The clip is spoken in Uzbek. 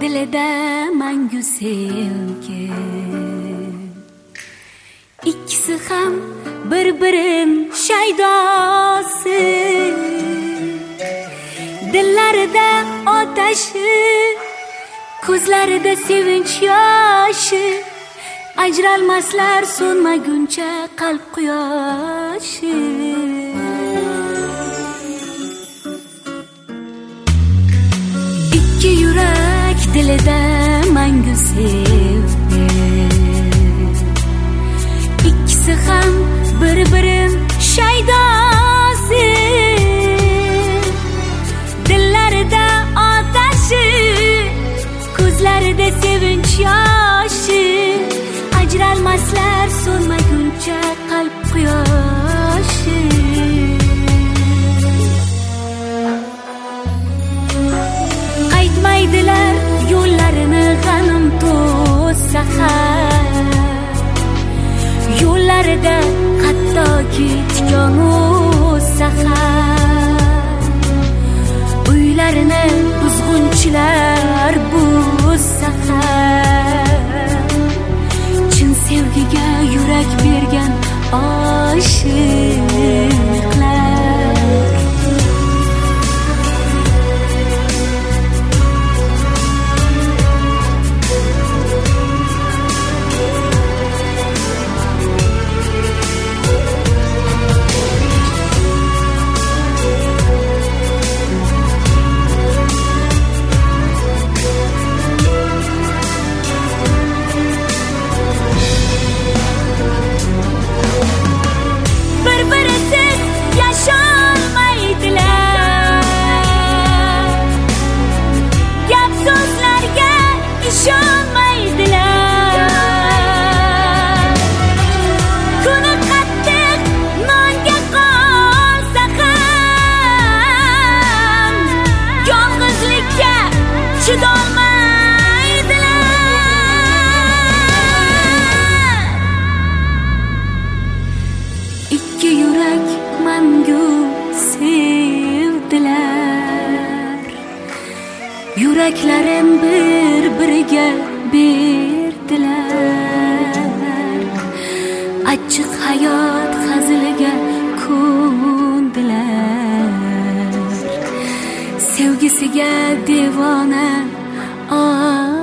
dilida mangu sevgi. İkisi ham bir-birin shaydosi. Dillarida otashi, ko'zlarida sevinch yoshi. Ajralmaslar so'nmaguncha qalb quyoshi. İki yurak dilida mangu sevgi. İkisi ham bir-birin shaydosi. Dillarida otashi, ko'zlarida sevinch yoshi. Ajralmaslar so'nmaguncha qalb quyoshi. Qaytmaydilar yo'llarini g'anim to'ssa ham. Yo'llarida hattoki tikon o'ssa ham. Uylarini buzg'unchilar buzsa ham. Chin sevgiga yurak bergan oshiqlar. İki yurak mangu sevdilar. Yuraklarin bir-biriga berdilar. Achchiq hayot haziliga ko'ndilar. Sevgisiga devona